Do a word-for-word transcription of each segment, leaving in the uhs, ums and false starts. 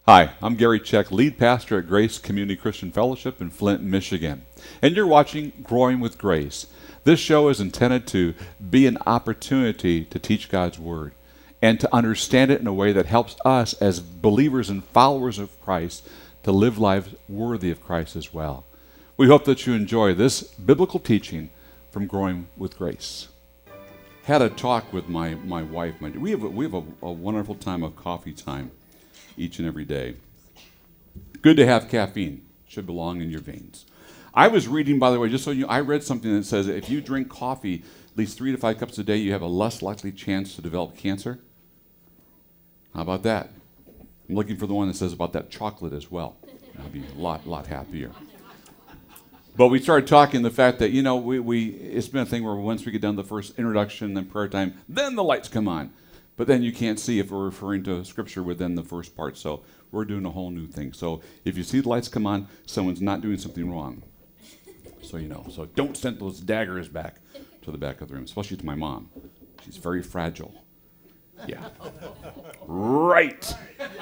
Hi, I'm Gary Check, lead pastor at Grace Community Christian Fellowship in Flint, Michigan. And you're watching Growing with Grace. This show is intended to be an opportunity to teach God's Word and to understand it in a way that helps us as believers and followers of Christ to live lives worthy of Christ as well. We hope that you enjoy this biblical teaching from Growing with Grace. Had a talk with my, my wife. My, we have, a, we have a, a wonderful time of coffee time each and every day. Good to have caffeine. Should belong in your veins. I was reading, by the way, just so you know, I read something that says that if you drink coffee at least three to five cups a day, you have a less likely chance to develop cancer. How about that? I'm looking for the one that says about that chocolate as well. I'll be a lot, lot happier. But we started talking the fact that, you know, we, we it's been a thing where once we get done the first introduction and prayer time, then the lights come on. But then you can't see if we're referring to Scripture within the first part. So we're doing a whole new thing. So if you see the lights come on, someone's not doing something wrong. So you know. So don't send those daggers back to the back of the room, especially to my mom. She's very fragile. Yeah. Right.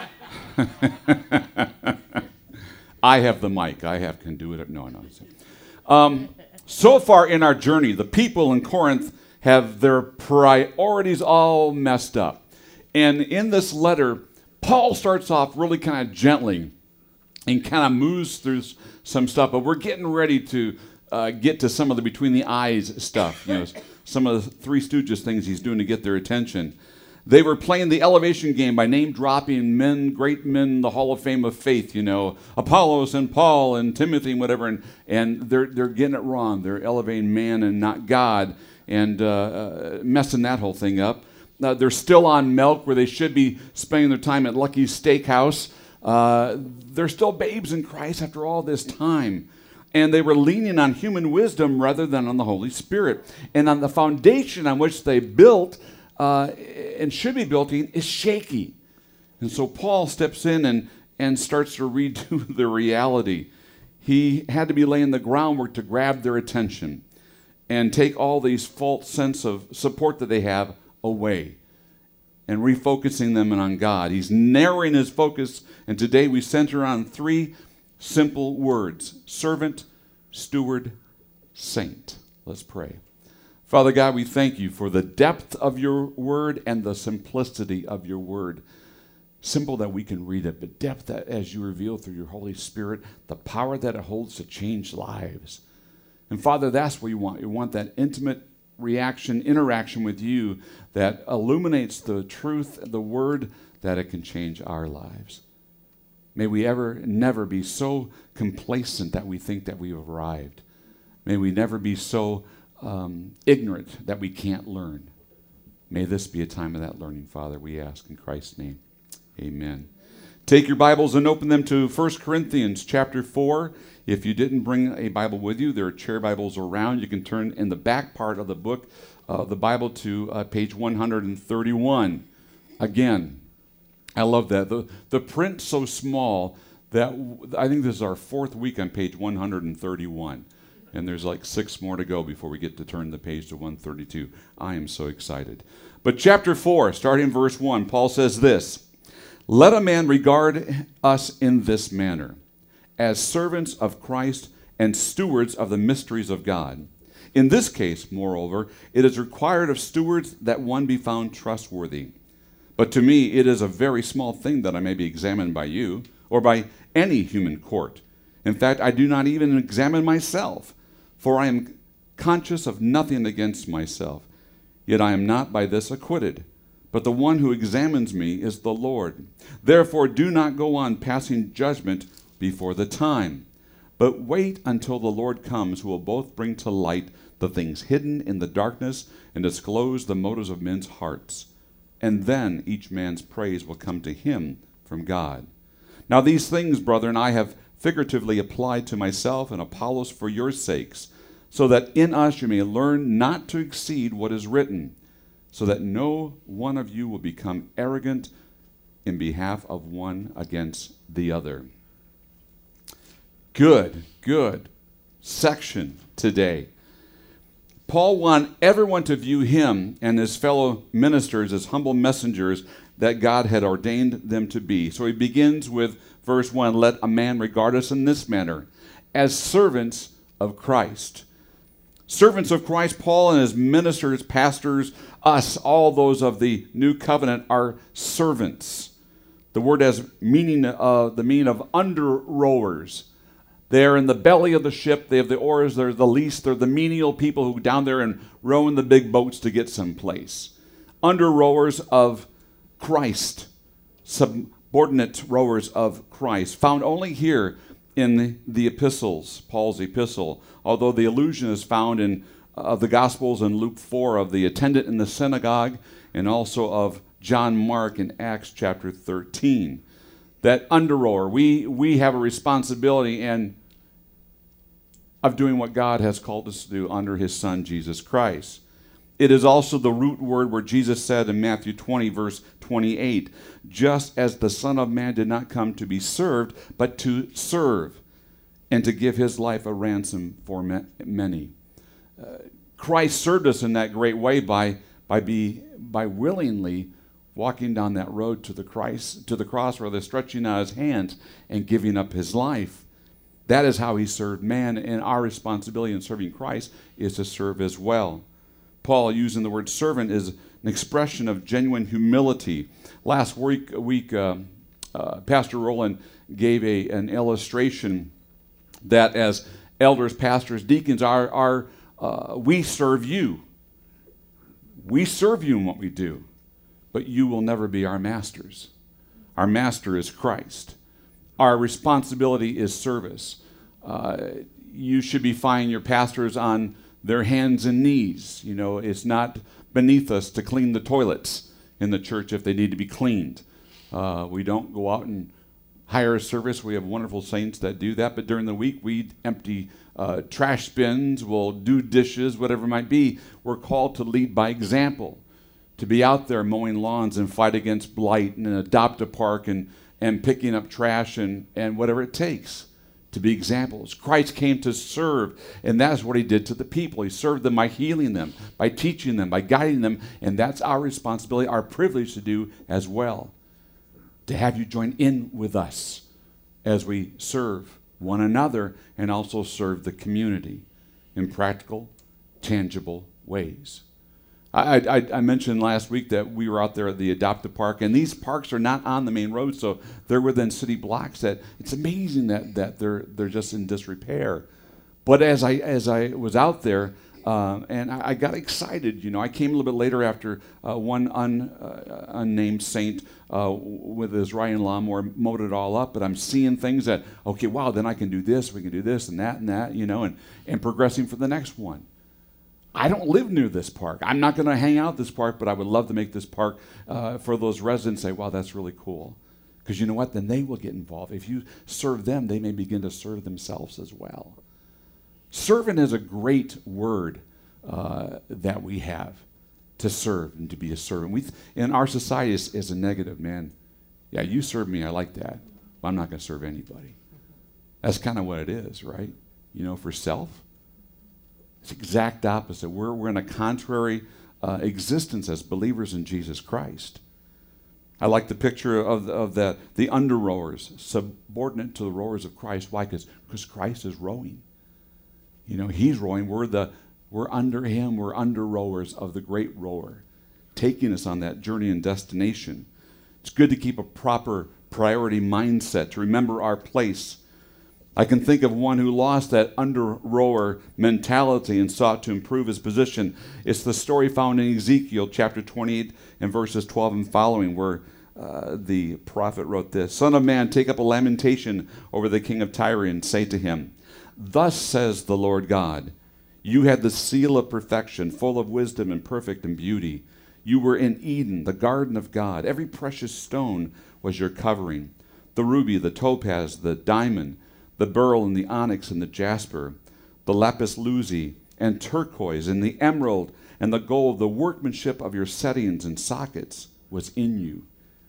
I have the mic. I have can do it. No, no. Um, so far in our journey, the people in Corinth have their priorities all messed up. And in this letter, Paul starts off really kind of gently and kind of moves through some stuff. But we're getting ready to uh, get to some of the between the eyes stuff. You know, some of the Three Stooges things he's doing to get their attention. They were playing the elevation game by name-dropping men, great men in the Hall of Fame of faith, you know, Apollos and Paul and Timothy and whatever, and, and they're, they're getting it wrong. They're elevating man and not God and uh, uh, messing that whole thing up. Uh, they're still on milk where they should be spending their time at Lucky's Steakhouse. Uh, they're still babes in Christ after all this time. And they were leaning on human wisdom rather than on the Holy Spirit. And on the foundation on which they built Uh, and should be built in is shaky. And so Paul steps in and, and starts to redo the reality. He had to be laying the groundwork to grab their attention and take all these false sense of support that they have away and refocusing them on God. He's narrowing his focus, and today we center on three simple words: servant, steward, saint. Let's pray. Father God, we thank you for the depth of your word and the simplicity of your word. Simple that we can read it, but depth that as you reveal through your Holy Spirit, the power that it holds to change lives. And Father, that's what you want. You want that intimate reaction, interaction with you that illuminates the truth, the word, that it can change our lives. May we ever, never be so complacent that we think that we've arrived. May we never be so Um, ignorant that we can't learn. May this be a time of that learning, Father, we ask in Christ's name. Amen. Take your Bibles and open them to First Corinthians chapter four. If you didn't bring a Bible with you, there are chair Bibles around. You can turn in the back part of the book, uh, the Bible, to uh, page one hundred thirty-one. Again, I love that. The, the print so small that w- I think this is our fourth week on page one hundred thirty-one. And there's like six more to go before we get to turn the page to one thirty-two. I am so excited. But chapter four, starting in verse one, Paul says this: "Let a man regard us in this manner, as servants of Christ and stewards of the mysteries of God. In this case, moreover, it is required of stewards that one be found trustworthy. But to me it is a very small thing that I may be examined by you, or by any human court. In fact, I do not even examine myself, for I am conscious of nothing against myself. Yet I am not by this acquitted. But the one who examines me is the Lord. Therefore do not go on passing judgment before the time. But wait until the Lord comes, who will both bring to light the things hidden in the darkness and disclose the motives of men's hearts. And then each man's praise will come to him from God. Now these things, brethren, I have figuratively applied to myself and Apollos for your sakes, so that in us you may learn not to exceed what is written, so that no one of you will become arrogant in behalf of one against the other." Good, good section today. Paul wanted everyone to view him and his fellow ministers as humble messengers that God had ordained them to be. So he begins with verse one, let a man regard us in this manner, as servants of Christ. Servants of Christ, Paul and his ministers, pastors, us, all those of the new covenant are servants. The word has meaning, uh, the meaning of under rowers. They're in the belly of the ship. They have the oars. They're the least. They're the menial people who down there and row in the big boats to get someplace. Under rowers of Christ. Subordinate rowers of Christ. Found only here in the, the epistles, Paul's epistle. Although the allusion is found in uh, the Gospels in Luke four of the attendant in the synagogue and also of John Mark in Acts chapter thirteen. That under rower, we, we have a responsibility and of doing what God has called us to do under his Son, Jesus Christ. It is also the root word where Jesus said in Matthew twenty, verse twenty-eight, just as the Son of Man did not come to be served, but to serve, and to give his life a ransom for many. Uh, Christ served us in that great way by, by, be, by willingly walking down that road to the Christ, to the cross, rather stretching out his hands and giving up his life. That is how he served man, and our responsibility in serving Christ is to serve as well. Paul, using the word servant, is an expression of genuine humility. Last week, week uh, uh, Pastor Roland gave a, an illustration that as elders, pastors, deacons, are, are uh, we serve you. We serve you in what we do, but you will never be our masters. Our master is Christ. Our responsibility is service. Uh, you should be finding your pastors on their hands and knees. You know, it's not beneath us to clean the toilets in the church if they need to be cleaned. Uh, we don't go out and hire a service. We have wonderful saints that do that, but during the week we empty uh, trash bins, we'll do dishes, whatever it might be. We're called to lead by example, to be out there mowing lawns and fight against blight and adopt a park and, and picking up trash and, and whatever it takes. To be examples. Christ came to serve, and that's what he did to the people. He served them by healing them, by teaching them, by guiding them, and that's our responsibility, our privilege to do as well. To have you join in with us as we serve one another and also serve the community in practical, tangible ways. I, I, I mentioned last week that we were out there at the Adopt-A Park, and these parks are not on the main road, so they're within city blocks. That it's amazing that, that they're they're just in disrepair. But as I as I was out there, uh, and I, I got excited. You know, I came a little bit later after uh, one un, uh, unnamed saint uh, with his riding lawnmower mowed it all up. But I'm seeing things that okay, wow, then I can do this, we can do this and that and that, you know, and and progressing for the next one. I don't live near this park. I'm not going to hang out at this park, but I would love to make this park uh, for those residents say, wow, that's really cool. Because you know what? Then they will get involved. If you serve them, they may begin to serve themselves as well. Servant is a great word uh, that we have to serve and to be a servant. We th- in our society, is, is a negative, man. Yeah, you serve me. I like that. Well, I'm not going to serve anybody. That's kind of what it is, right? You know, for self. It's exact opposite. We're, we're in a contrary uh, existence as believers in Jesus Christ. I like the picture of, of the, the under rowers, subordinate to the rowers of Christ. Why? Because Christ is rowing. You know, he's rowing. We're, the, we're under him. We're under rowers of the great rower, taking us on that journey and destination. It's good to keep a proper priority mindset, to remember our place. I can think of one who lost that under-rower mentality and sought to improve his position. It's the story found in Ezekiel chapter twenty-eight and verses twelve and following, where uh, the prophet wrote this, Son of man, take up a lamentation over the king of Tyre and say to him, Thus says the Lord God, you had the seal of perfection, full of wisdom and perfect in beauty. You were in Eden, the garden of God. Every precious stone was your covering, the ruby, the topaz, the diamond, the beryl and the onyx and the jasper, the lapis lazuli and turquoise and the emerald and the gold. The workmanship of your settings and sockets was in you.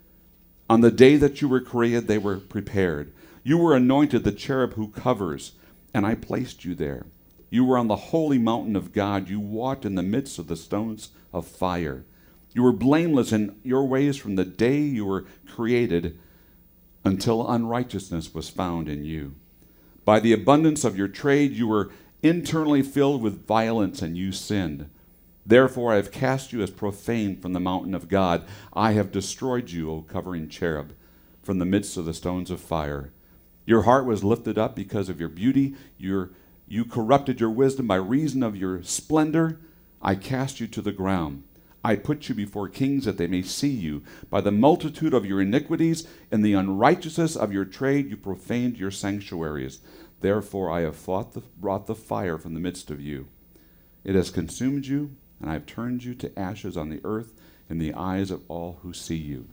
On the day that you were created, they were prepared. You were anointed the cherub who covers, and I placed you there. You were on the holy mountain of God. You walked in the midst of the stones of fire. You were blameless in your ways from the day you were created until unrighteousness was found in you. By the abundance of your trade, you were internally filled with violence, and you sinned. Therefore I have cast you as profane from the mountain of God. I have destroyed you, O covering cherub, from the midst of the stones of fire. Your heart was lifted up because of your beauty. Your, you corrupted your wisdom by reason of your splendor. I cast you to the ground. I put you before kings that they may see you. By the multitude of your iniquities and the unrighteousness of your trade, you profaned your sanctuaries. Therefore I have fought the, brought the fire from the midst of you. It has consumed you, and I have turned you to ashes on the earth in the eyes of all who see you.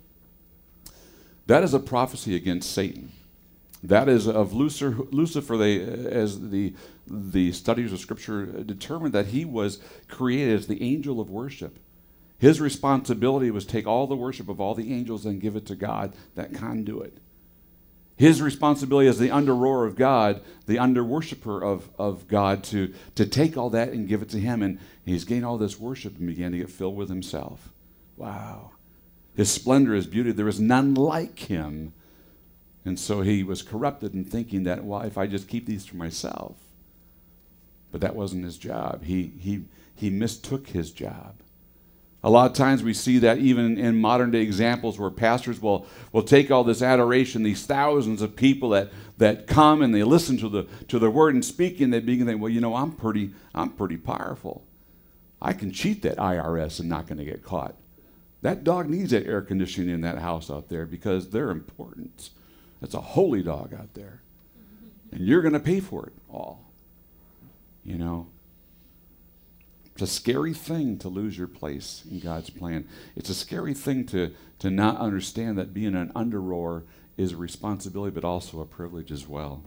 That is a prophecy against Satan. That is of Lucifer, Lucifer they, as the, the studies of Scripture determined that he was created as the angel of worship. His responsibility was to take all the worship of all the angels and give it to God, that conduit. His responsibility as the under-roar of God, the under-worshiper of, of God, to, to take all that and give it to him. And he's gained all this worship and began to get filled with himself. Wow. His splendor, his beauty, there is none like him. And so he was corrupted in thinking that, well, if I just keep these for myself. But that wasn't his job. He, he, he mistook his job. A lot of times we see that even in modern day examples where pastors will, will take all this adoration, these thousands of people that, that come and they listen to the to the word and speak, and they begin to think, well, you know, I'm pretty I'm pretty powerful. I can cheat that I R S and not going to get caught. That dog needs that air conditioning in that house out there because they're important. It's a holy dog out there. And you're going to pay for it all. You know. It's a scary thing to lose your place in God's plan. It's a scary thing to, to not understand that being an under-roar is a responsibility, but also a privilege as well.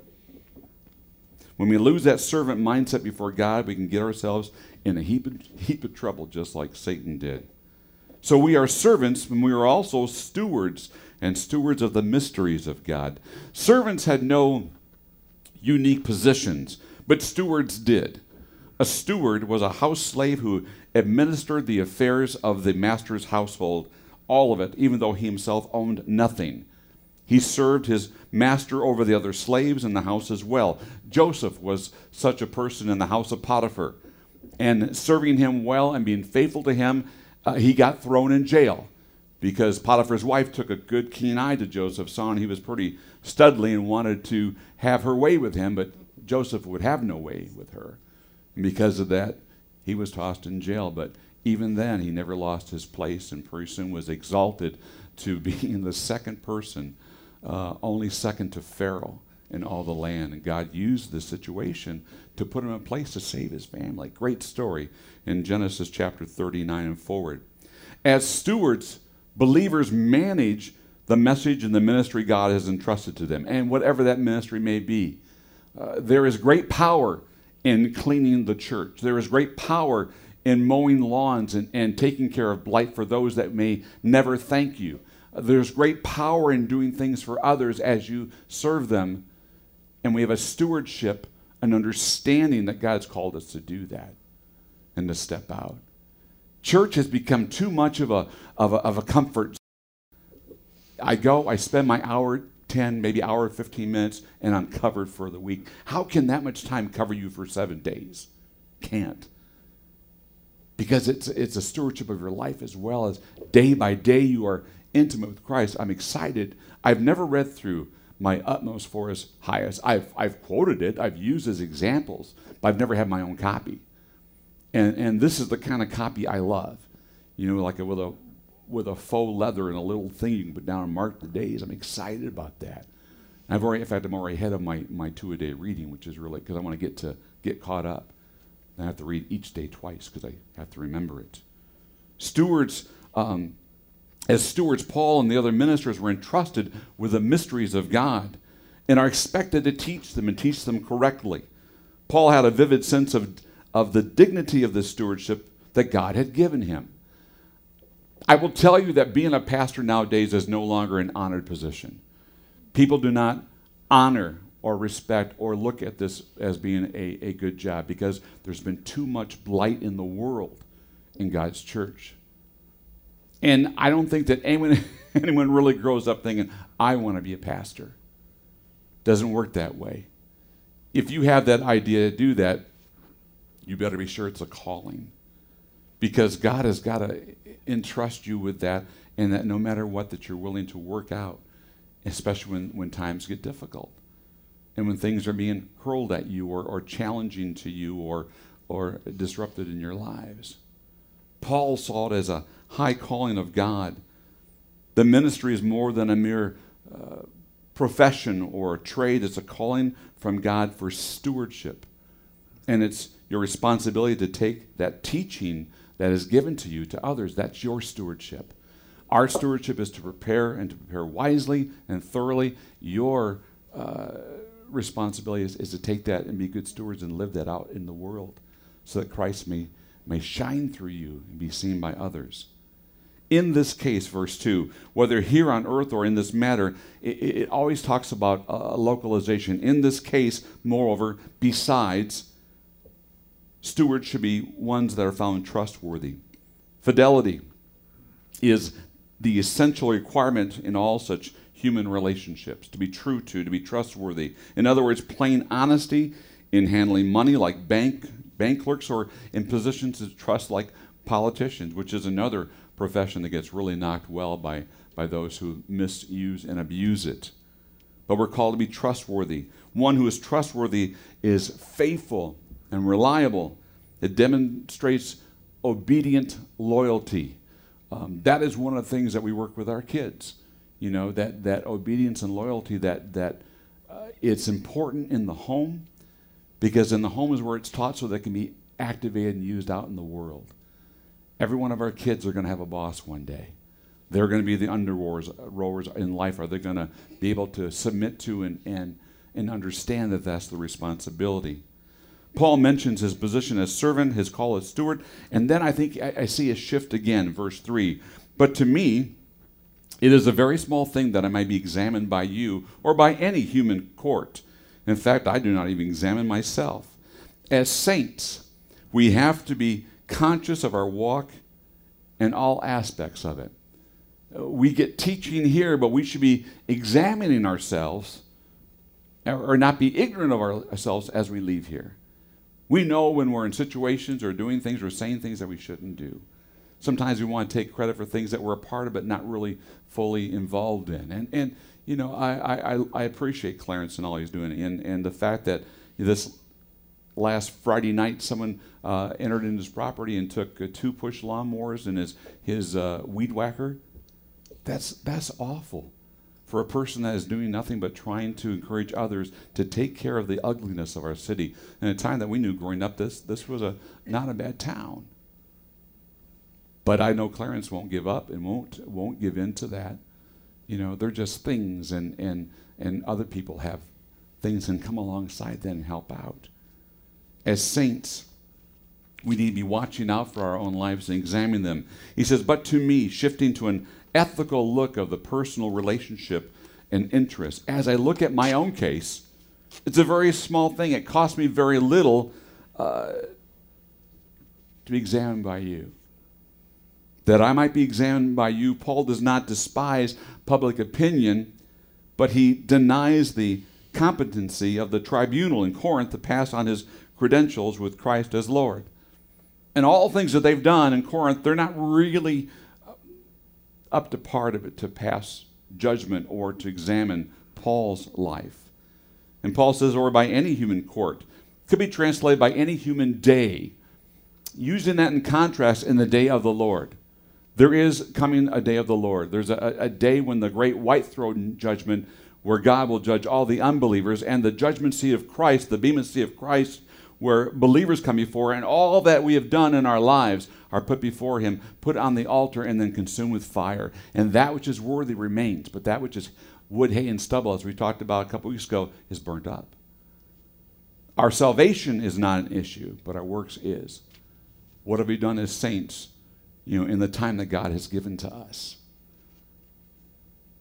When we lose that servant mindset before God, we can get ourselves in a heap of, heap of trouble, just like Satan did. So we are servants, and we are also stewards, and stewards of the mysteries of God. Servants had no unique positions, but stewards did. A steward was a house slave who administered the affairs of the master's household, all of it, even though he himself owned nothing. He served his master over the other slaves in the house as well. Joseph was such a person in the house of Potiphar. And serving him well and being faithful to him, uh, he got thrown in jail because Potiphar's wife took a good, keen eye to Joseph, saw he was pretty studly and wanted to have her way with him, but Joseph would have no way with her. And because of that, he was tossed in jail. But even then, he never lost his place and pretty soon was exalted to being the second person, uh, only second to Pharaoh in all the land. And God used this situation to put him in place to save his family. Great story in Genesis chapter thirty-nine and forward. As stewards, believers manage the message and the ministry God has entrusted to them, and whatever that ministry may be. Uh, there is great power in cleaning the church. There is great power in mowing lawns and, and taking care of blight for those that may never thank you. Uh, there's great power in doing things for others as you serve them. And we have a stewardship, an understanding that God's called us to do that and to step out. Church has become too much of a, of a, of a comfort. I go, I spend my hour, ten, maybe hour, fifteen minutes, and I'm covered for the week. How can that much time cover you for seven days? Can't. Because it's, it's a stewardship of your life as well as day by day you are intimate with Christ. I'm excited. I've never read through my utmost for his highest. I've, I've quoted it. I've used as examples, but I've never had my own copy. And, and this is the kind of copy I love. You know, like a, with a with a faux leather and a little thing you can put down and mark the days. I'm excited about that. And I've already, in fact, I'm already ahead of my, my two-a-day reading, which is really, because I want to get to get caught up. And I have to read each day twice because I have to remember it. Stewards, um, as stewards, Paul and the other ministers were entrusted with the mysteries of God and are expected to teach them and teach them correctly. Paul had a vivid sense of, of the dignity of this stewardship that God had given him. I will tell you that being a pastor nowadays is no longer an honored position. People do not honor or respect or look at this as being a, a good job, because there's been too much blight in the world in God's church. And I don't think that anyone, anyone really grows up thinking, I want to be a pastor. Doesn't work that way. If you have that idea to do that, you better be sure it's a calling, because God has got to entrust you with that, and that no matter what, that you're willing to work out, especially when, when times get difficult and when things are being hurled at you or, or challenging to you or, or disrupted in your lives. Paul saw it as a high calling of God. The ministry is more than a mere uh, profession or a trade. It's a calling from God for stewardship. And it's your responsibility to take that teaching that is given to you to others. That's your stewardship. Our stewardship is to prepare and to prepare wisely and thoroughly. Your uh, responsibility is, is to take that and be good stewards and live that out in the world so that Christ may, may shine through you and be seen by others. In this case, verse two, whether here on earth or in this matter, it, it always talks about a localization. In this case, moreover, besides, stewards should be ones that are found trustworthy. Fidelity is the essential requirement in all such human relationships, to be true to, to be trustworthy. In other words, plain honesty in handling money like bank, bank clerks, or in positions of trust like politicians, which is another profession that gets really knocked well by, by those who misuse and abuse it. But we're called to be trustworthy. One who is trustworthy is faithful and reliable. It demonstrates obedient loyalty. Um, that is one of the things that we work with our kids. You know, that, that obedience and loyalty, that, that uh, it's important in the home, because in the home is where it's taught so that it can be activated and used out in the world. Every one of our kids are going to have a boss one day. They're going to be the under-rowers in life. Are they going to be able to submit to and, and, and understand that that's the responsibility? Paul mentions his position as servant, his call as steward, and then I think I, I see a shift again, verse three. But to me, it is a very small thing that I might be examined by you or by any human court. In fact, I do not even examine myself. As saints, we have to be conscious of our walk and all aspects of it. We get teaching here, but we should be examining ourselves or not be ignorant of our, ourselves as we leave here. We know when we're in situations or doing things or saying things that we shouldn't do. Sometimes we want to take credit for things that we're a part of but not really fully involved in. And, and you know, I, I, I appreciate Clarence and all he's doing. And, and the fact that this last Friday night someone uh, entered into his property and took uh, two push lawnmowers and his, his uh, weed whacker, that's, that's awful for a person that is doing nothing but trying to encourage others to take care of the ugliness of our city. In a time that we knew growing up, this, this was a, not a bad town. But I know Clarence won't give up and won't, won't give in to that. You know, they're just things, and, and, and other people have things and come alongside them and help out. As saints, we need to be watching out for our own lives and examining them. He says, but to me, shifting to an ethical look of the personal relationship and interest. As I look at my own case, it's a very small thing. It costs me very little uh, to be examined by you. That I might be examined by you, Paul does not despise public opinion, but he denies the competency of the tribunal in Corinth to pass on his credentials with Christ as Lord. And all things that they've done in Corinth, they're not really up to part of it to pass judgment or to examine Paul's life. And Paul says, or by any human court. Could be translated by any human day. Using that in contrast in the day of the Lord. There is coming a day of the Lord. There's a, a day when the great white throne judgment, where God will judge all the unbelievers, and the judgment seat of Christ, the bema seat of Christ, where believers come before, and all that we have done in our lives are put before him, put on the altar, and then consumed with fire. And that which is worthy remains, but that which is wood, hay, and stubble, as we talked about a couple weeks ago, is burnt up. Our salvation is not an issue, but our works is. What have we done as saints, you know, in the time that God has given to us?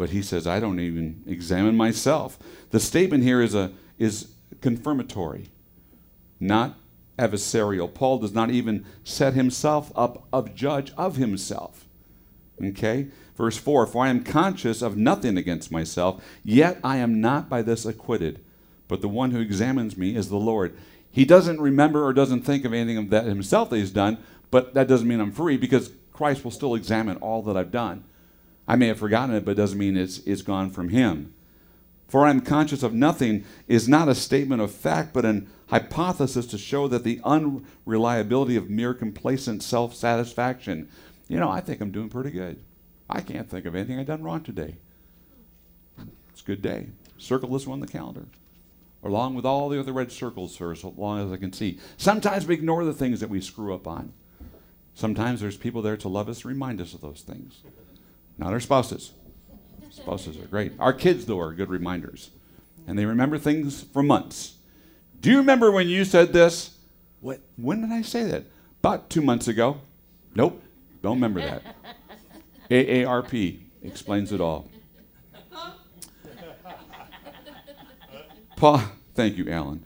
But he says, I don't even examine myself. The statement here is, a, is confirmatory, not adversarial. Paul does not even set himself up of judge of himself. Okay? Verse four, for I am conscious of nothing against myself, yet I am not by this acquitted. But the one who examines me is the Lord. He doesn't remember or doesn't think of anything of that himself that he's done, but that doesn't mean I'm free, because Christ will still examine all that I've done. I may have forgotten it, but it doesn't mean it's, it's gone from him. For I am conscious of nothing is not a statement of fact, but an hypothesis to show that the unreliability of mere complacent self-satisfaction. You know, I think I'm doing pretty good. I can't think of anything I've done wrong today. It's a good day. Circle this one on the calendar, along with all the other red circles for as long as I can see. Sometimes we ignore the things that we screw up on. Sometimes there's people there to love us, remind us of those things. Not our spouses. Spouses are great. Our kids, though, are good reminders. And they remember things for months. Do you remember when you said this? What? When did I say that? About two months ago. Nope. Don't remember that. A A R P explains it all. Paul, thank you, Alan.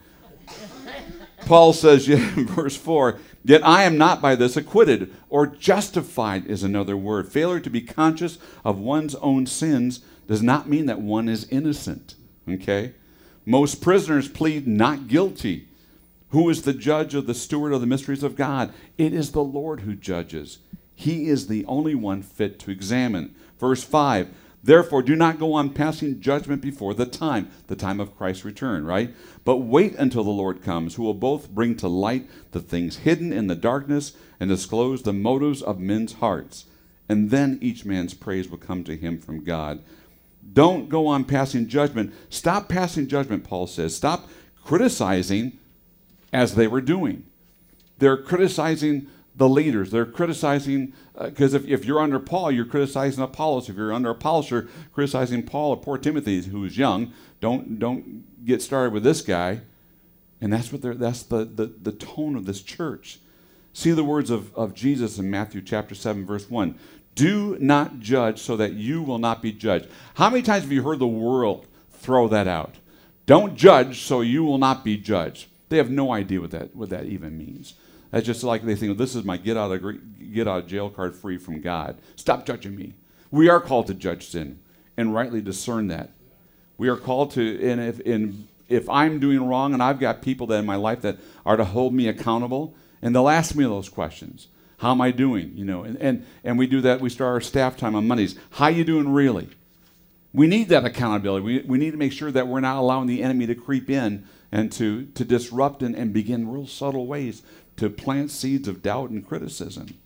Paul says yet in verse four, yet I am not by this acquitted, or justified is another word. Failure to be conscious of one's own sins does not mean that one is innocent. Okay? Most prisoners plead not guilty. Who is the judge of the steward of the mysteries of God? It is the Lord who judges. He is the only one fit to examine. Verse five, therefore do not go on passing judgment before the time, the time of Christ's return, right? But wait until the Lord comes, who will both bring to light the things hidden in the darkness and disclose the motives of men's hearts. And then each man's praise will come to him from God. Don't go on passing judgment. Stop passing judgment, Paul says. Stop criticizing as they were doing. They're criticizing the leaders. They're criticizing, because uh, if, if you're under Paul, you're criticizing Apollos. If you're under Apollos, you're criticizing Paul or poor Timothy, who's young. Don't don't get started with this guy. And that's what they're, that's the, the, the tone of this church. See the words of, of Jesus in Matthew chapter seven, verse one. Do not judge so that you will not be judged. How many times have you heard the world throw that out? Don't judge so you will not be judged. They have no idea what that, what that even means. That's just like they think, well, this is my get out of get out of jail card free from God. Stop judging me. We are called to judge sin and rightly discern that. We are called to, and if, in, if I'm doing wrong and I've got people that in my life that are to hold me accountable, and they'll ask me those questions. How am I doing? You know, and, and, and we do that. We start our staff time on Mondays. How you doing really? We need that accountability. We, we need to make sure that we're not allowing the enemy to creep in and to, to disrupt and, and begin real subtle ways to plant seeds of doubt and criticism.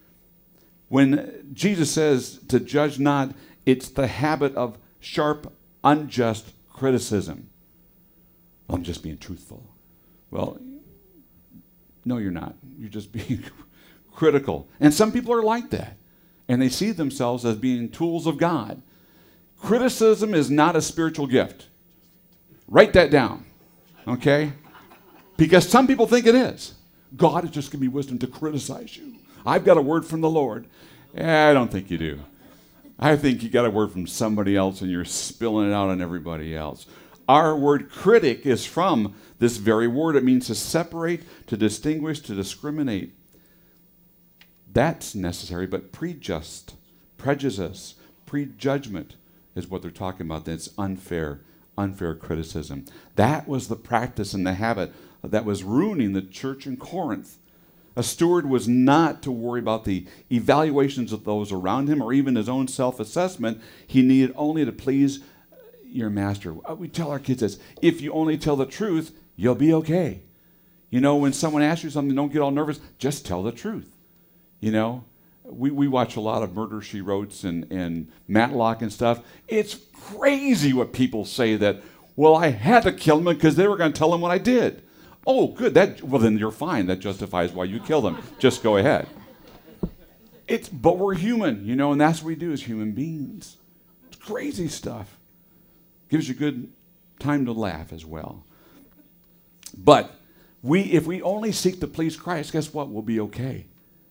When Jesus says to judge not, it's the habit of sharp, unjust criticism. Well, I'm just being truthful. Well, no, you're not. You're just being critical. And some people are like that. And they see themselves as being tools of God. Criticism is not a spiritual gift. Write that down. Okay? Because some people think it is. God is just giving me wisdom to criticize you. I've got a word from the Lord. Eh, I don't think you do. I think you got a word from somebody else and you're spilling it out on everybody else. Our word critic is from this very word. It means to separate, to distinguish, to discriminate. That's necessary, but prejust, prejudice, prejudgment is what they're talking about. That's unfair, unfair criticism. That was the practice and the habit that was ruining the church in Corinth. A steward was not to worry about the evaluations of those around him or even his own self-assessment. He needed only to please your master. We tell our kids this: if you only tell the truth, you'll be okay. You know, when someone asks you something, don't get all nervous. Just tell the truth. You know, we, we watch a lot of Murder, She Wrote and, and Matlock and stuff. It's crazy what people say that, well, I had to kill them because they were going to tell them what I did. Oh, good. That, well, then you're fine. That justifies why you kill them. Just go ahead. It's, but we're human, you know, and that's what we do as human beings. It's crazy stuff. Gives you good time to laugh as well. But we, if we only seek to please Christ, guess what? We'll be okay.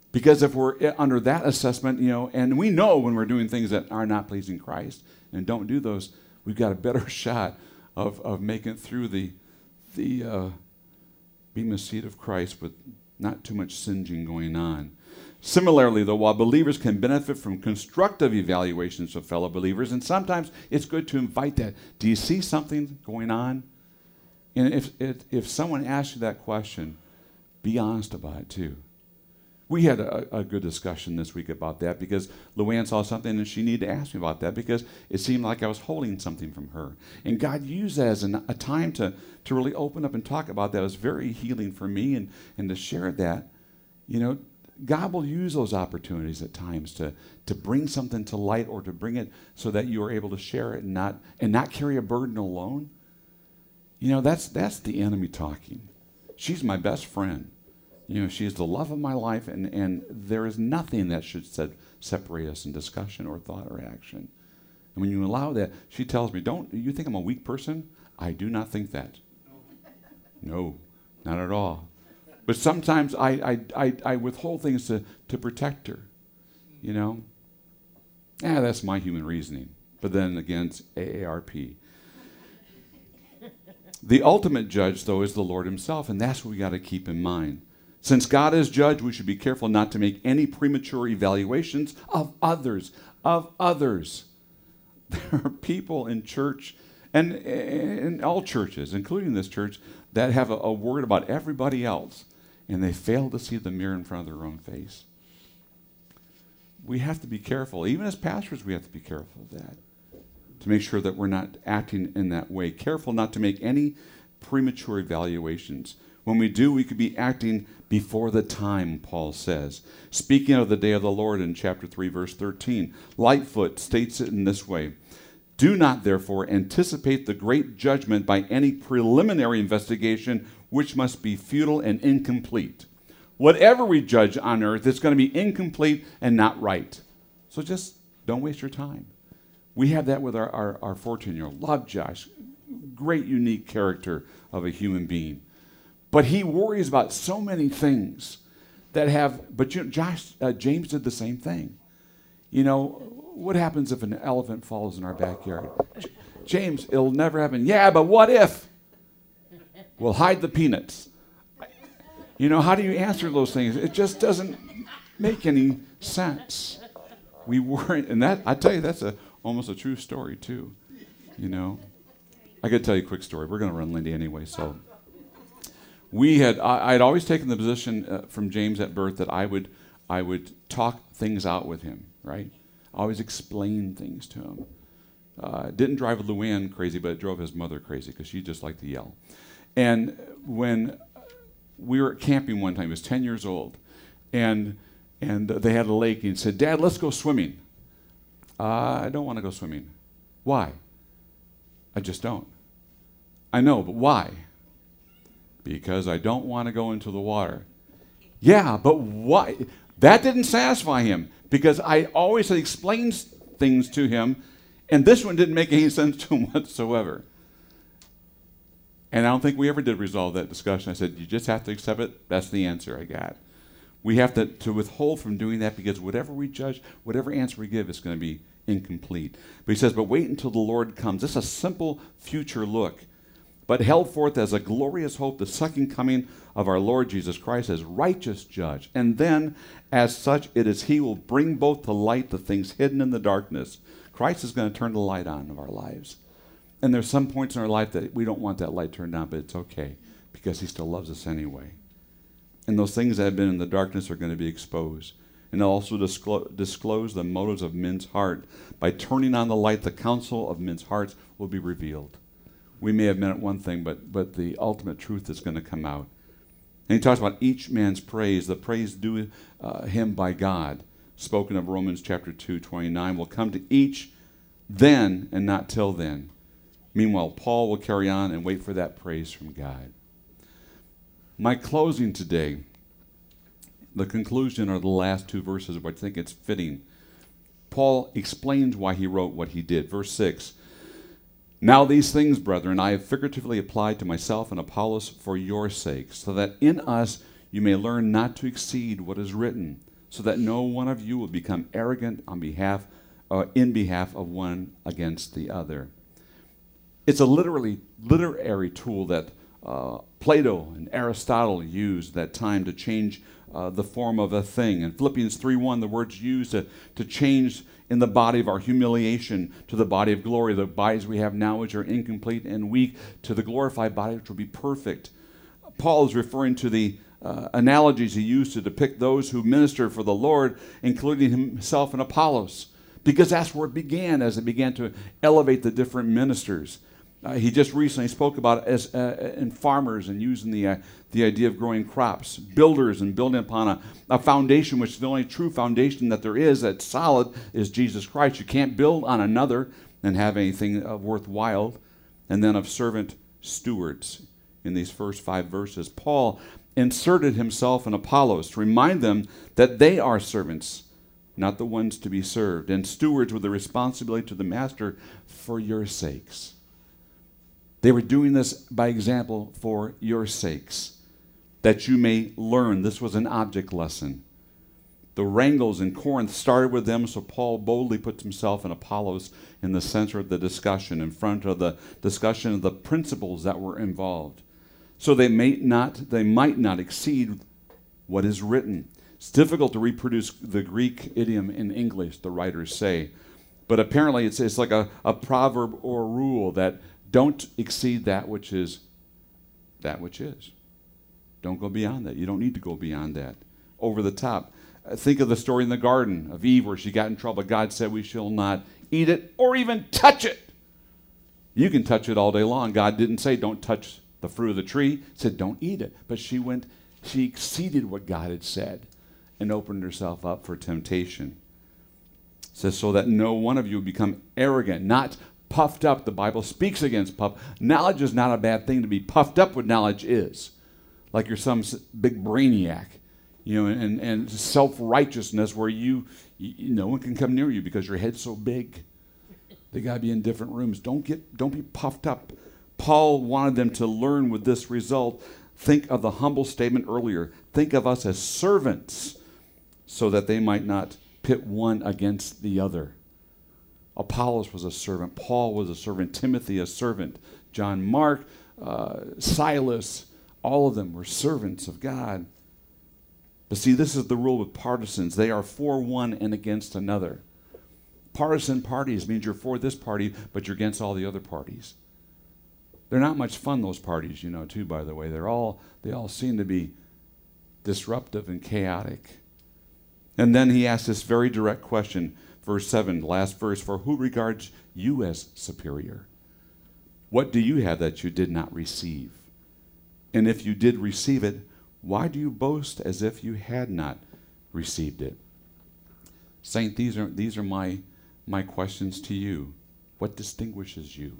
Because if we're under that assessment, you know, and we know when we're doing things that are not pleasing Christ and don't do those, we've got a better shot of, of making it through the, the uh, bema seat of Christ with not too much singeing going on. Similarly, though, while believers can benefit from constructive evaluations of fellow believers, and sometimes it's good to invite that. Do you see something going on? And if, if, if someone asks you that question, be honest about it too. We had a, a good discussion this week about that because Luann saw something and she needed to ask me about that because it seemed like I was holding something from her. And God used that as an, a time to, to really open up and talk about that. It was very healing for me and, and to share that. You know, God will use those opportunities at times to, to bring something to light or to bring it so that you are able to share it and not, and not carry a burden alone. You know, that's, that's the enemy talking. She's my best friend. You know, she is the love of my life, and, and there is nothing that should set, separate us in discussion or thought or action. And when you allow that, she tells me, don't you think I'm a weak person? I do not think that. No, not at all. But sometimes I, I, I, I withhold things to, to protect her, you know. Yeah, that's my human reasoning. But then again, it's A A R P. The ultimate judge, though, is the Lord himself, and that's what we got to keep in mind. Since God is judge, we should be careful not to make any premature evaluations of others, of others. There are people in church, and in all churches, including this church, that have a, a word about everybody else, and they fail to see the mirror in front of their own face. We have to be careful. Even as pastors, we have to be careful of that, to make sure that we're not acting in that way. Careful not to make any premature evaluations. When we do, we could be acting before the time, Paul says. Speaking of the day of the Lord in chapter three, verse thirteen, Lightfoot states it in this way: do not, therefore, anticipate the great judgment by any preliminary investigation, which must be futile and incomplete. Whatever we judge on earth is going to be incomplete and not right. So just don't waste your time. We have that with our, our, our fourteen-year-old. Love Josh. Great, unique character of a human being. But he worries about so many things that have, but you know, Josh, uh, James did the same thing. You know, what happens if an elephant falls in our backyard? J- James, it'll never happen. Yeah, but what if? We'll hide the peanuts. You know, how do you answer those things? It just doesn't make any sense. We worry, and that, I tell you, that's a almost a true story too. You know, I could tell you a quick story. We're going to run Lindy anyway, so. We had, I had always taken the position uh, from James at birth that I would, I would talk things out with him, right? I always explain things to him. Uh, didn't drive Luann crazy, but it drove his mother crazy because she just liked to yell. And when we were camping one time, he was ten years old, and and they had a lake, and he said, Dad, let's go swimming. Uh, I don't want to go swimming. Why? I just don't. I know, but why? Because I don't want to go into the water. Yeah, but why? That didn't satisfy him because I always had explained things to him, and this one didn't make any sense to him whatsoever. And I don't think we ever did resolve that discussion. I said, you just have to accept it. That's the answer I got. We have to, to withhold from doing that because whatever we judge, whatever answer we give is going to be incomplete. But he says, but wait until the Lord comes. This is a simple future look, but held forth as a glorious hope, the second coming of our Lord Jesus Christ as righteous judge. And then, as such, it is he who will bring both to light the things hidden in the darkness. Christ is going to turn the light on of our lives. And there's some points in our life that we don't want that light turned on, but it's okay because he still loves us anyway. And those things that have been in the darkness are going to be exposed. And they'll also disclose, disclose the motives of men's heart. By turning on the light, the counsel of men's hearts will be revealed. We may have meant one thing, but, but the ultimate truth is going to come out. And he talks about each man's praise, the praise due uh, him by God, spoken of Romans chapter two, twenty-nine, will come to each then and not till then. Meanwhile, Paul will carry on and wait for that praise from God. My closing today, the conclusion are the last two verses, but I think it's fitting. Paul explains why he wrote what he did. Verse six, now these things, brethren, I have figuratively applied to myself and Apollos for your sake, so that in us you may learn not to exceed what is written. so that no one of you will become arrogant on behalf, uh, in behalf of one against the other. It's a literally literary tool that uh, Plato and Aristotle used that time to change uh, the form of a thing. In Philippians three one, the word's used to, to change in the body of our humiliation to the body of glory, the bodies we have now which are incomplete and weak, to the glorified body which will be perfect. Paul is referring to the uh, analogies he used to depict those who ministered for the Lord, including himself and Apollos, because that's where it began, as it began to elevate the different ministers. Uh, he just recently spoke about it as uh, in farmers and using the uh, the idea of growing crops, builders and building upon a, a foundation, which is the only true foundation that there is that's solid is Jesus Christ. You can't build on another and have anything uh, worthwhile. And then of servant stewards in these first five verses. Paul inserted himself in Apollos to remind them that they are servants, not the ones to be served, and stewards with the responsibility to the master for your sakes. They were doing this by example for your sakes, that you may learn. This was an object lesson. The wrangles in Corinth started with them, so Paul boldly puts himself and Apollos in the center of the discussion, in front of the discussion of the principles that were involved. So they may not, they might not exceed what is written. It's difficult to reproduce the Greek idiom in English, the writers say. But apparently it's, it's like a, a proverb or a rule that don't exceed that which is that which is. Don't go beyond that. You don't need to go beyond that. Over the top. Uh, think of the story in the garden of Eve where she got in trouble. God said we shall not eat it or even touch it. You can touch it all day long. God didn't say don't touch the fruit of the tree. He said don't eat it. But she went, she exceeded what God had said and opened herself up for temptation. It says so that no one of you will become arrogant, not puffed up. The Bible speaks against puff. Knowledge is not a bad thing. To be puffed up with knowledge is. Like you're some big brainiac, you know, and, and self-righteousness where you, you, no one can come near you because your head's so big. They got to be in different rooms. Don't get, don't be puffed up. Paul wanted them to learn with this result. Think of the humble statement earlier. Think of us as servants so that they might not pit one against the other. Apollos was a servant. Paul was a servant. Timothy a servant. John Mark, uh, Silas, all of them were servants of God. But see, this is the rule with partisans. They are for one and against another. Partisan parties means you're for this party, but you're against all the other parties. They're not much fun, those parties, you know, too, by the way. They're all, they all seem to be disruptive and chaotic. And then he asks this very direct question, verse seven, last verse, for who regards you as superior? What do you have that you did not receive? And if you did receive it, why do you boast as if you had not received it? Saint, these are, these are my, my questions to you. What distinguishes you?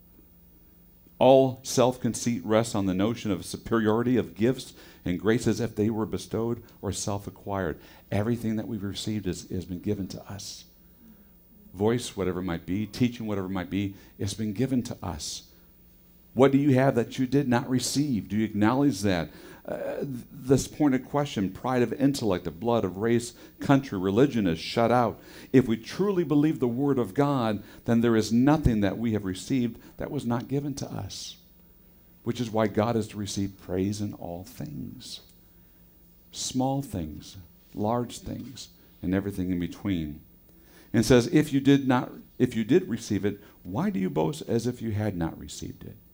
All self-conceit rests on the notion of superiority of gifts and graces if they were bestowed or self-acquired. Everything that we've received is, has been given to us. Voice, whatever it might be, teaching, whatever it might be, it's been given to us. What do you have that you did not receive? Do you acknowledge that? Uh, this pointed question, pride of intellect, of blood, of race, country, religion is shut out. If we truly believe the word of God, then there is nothing that we have received that was not given to us, which is why God is to receive praise in all things. Small things, large things, and everything in between. And says, if you did not, if you did receive it, why do you boast as if you had not received it?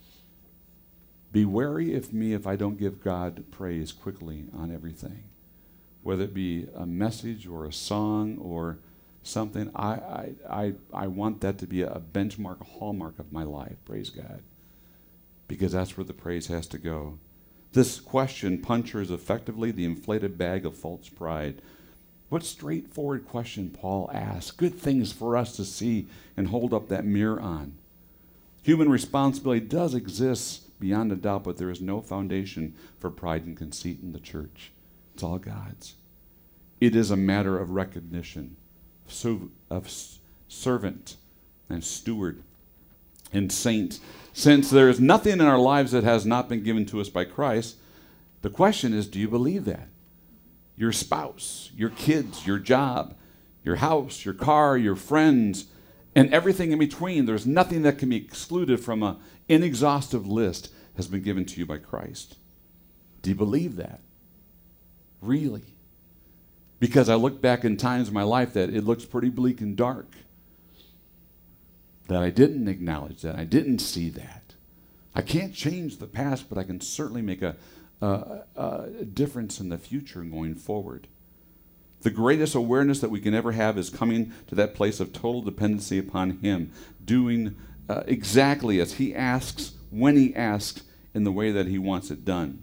Be wary of me if I don't give God praise quickly on everything, whether it be a message or a song or something. I, I, I, I want that to be a benchmark, a hallmark of my life, praise God, because that's where the praise has to go. This question punctures effectively the inflated bag of false pride. What straightforward question Paul asks. Good things for us to see and hold up that mirror on. Human responsibility does exist beyond a doubt, but there is no foundation for pride and conceit in the church. It's all God's. It is a matter of recognition, so, of servant and steward and saint. Since there is nothing in our lives that has not been given to us by Christ, the question is, do you believe that? your spouse, your kids, your job, your house, your car, your friends, and everything in between. There's nothing that can be excluded from an inexhaustive list has been given to you by Christ. Do you believe that? Really? Because I look back in times in my life that it looks pretty bleak and dark, that I didn't acknowledge that, I didn't see that. I can't change the past, but I can certainly make a, a, a difference in the future going forward. The greatest awareness that we can ever have is coming to that place of total dependency upon Him, doing uh, exactly as He asks, when He asks, in the way that He wants it done.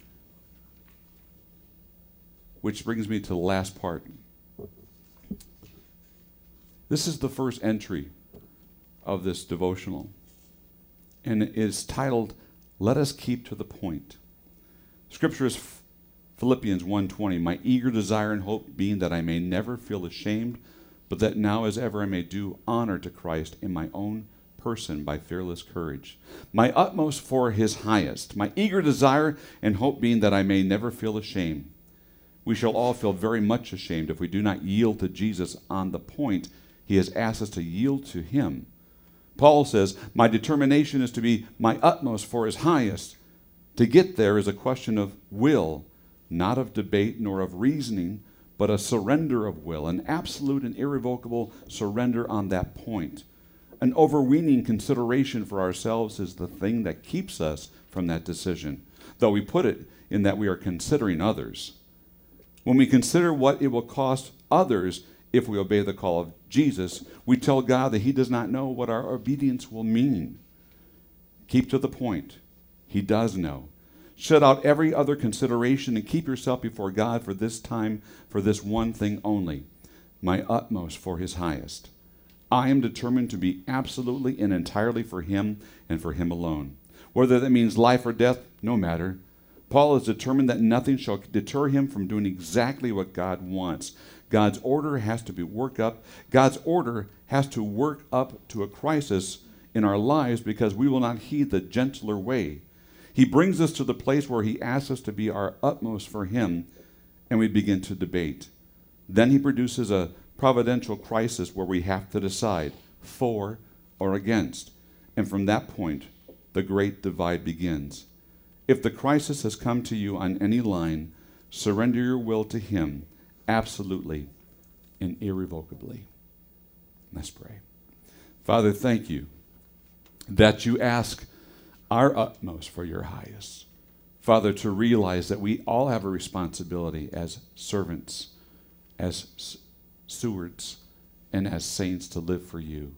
Which brings me to the last part. This is the first entry of this devotional, and it is titled, Let Us Keep to the Point. Scripture is Philippians one twenty, my eager desire and hope being that I may never feel ashamed, but that now as ever I may do honor to Christ in my own person by fearless courage. My utmost for His highest, my eager desire and hope being that I may never feel ashamed. We shall all feel very much ashamed if we do not yield to Jesus on the point He has asked us to yield to Him. Paul says, my determination is to be my utmost for His highest. To get there is a question of will, not of debate nor of reasoning, but a surrender of will, an absolute and irrevocable surrender on that point. An overweening consideration for ourselves is the thing that keeps us from that decision, though we put it in that we are considering others. When we consider what it will cost others if we obey the call of Jesus, we tell God that He does not know what our obedience will mean. Keep to the point. He does know. Shut out every other consideration and keep yourself before God for this time, for this one thing only, my utmost for His highest. I am determined to be absolutely and entirely for Him and for Him alone. Whether that means life or death, no matter. Paul is determined that nothing shall deter him from doing exactly what God wants. God's order has to be worked up. God's order has to work up to a crisis in our lives because we will not heed the gentler way. He brings us to the place where He asks us to be our utmost for Him, and we begin to debate. Then He produces a providential crisis where we have to decide for or against. And from that point, the great divide begins. If the crisis has come to you on any line, surrender your will to Him absolutely and irrevocably. Let's pray. Father, thank You that You ask our utmost for Your highest. Father, to realize that we all have a responsibility as servants, as stewards, and as saints to live for You,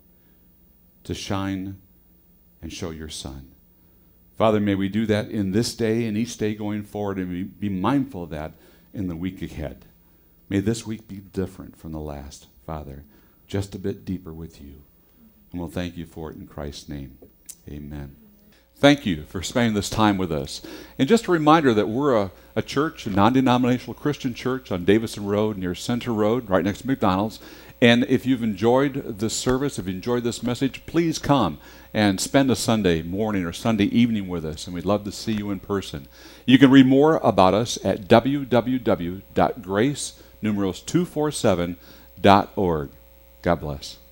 to shine and show Your Son. Father, may we do that in this day and each day going forward, and we be mindful of that in the week ahead. May this week be different from the last, Father, just a bit deeper with You. And we'll thank You for it in Christ's name. Amen. Thank you for spending this time with us. And just a reminder that we're a, a church, a non-denominational Christian church on Davison Road near Center Road, right next to McDonald's. And if you've enjoyed this service, if you enjoyed this message, please come and spend a Sunday morning or Sunday evening with us, and we'd love to see you in person. You can read more about us at w w w dot grace numerals two forty-seven dot org. God bless.